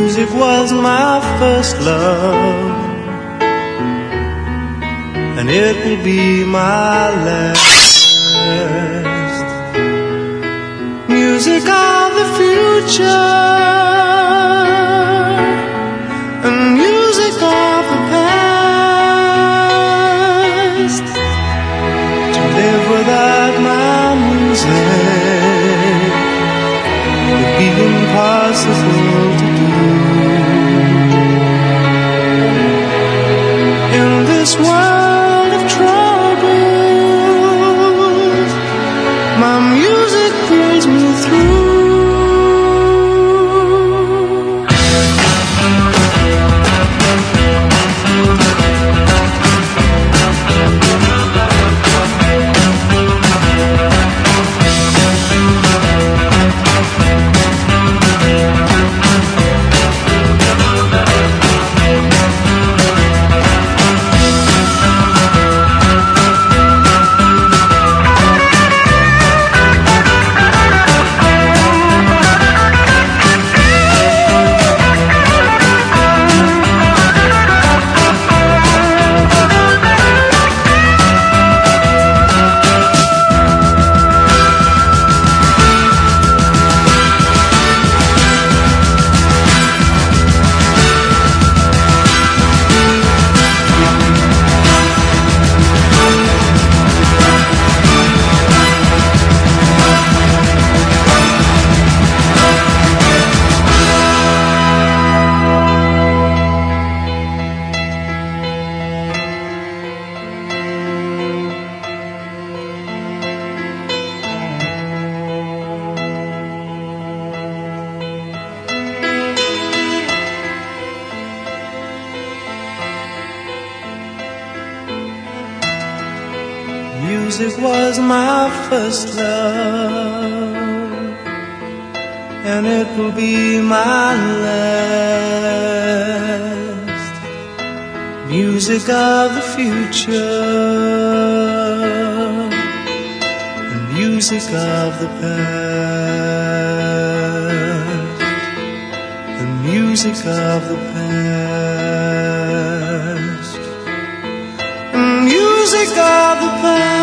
Music was my first love, and it will be my last. Music of the future, and music of the past. To live without my music would be impossible to do. In this world of troubles, my music pulls me through. Music was my first love, and it will be my last. Music of the future, and music of the past, and music of the past, and music of the past.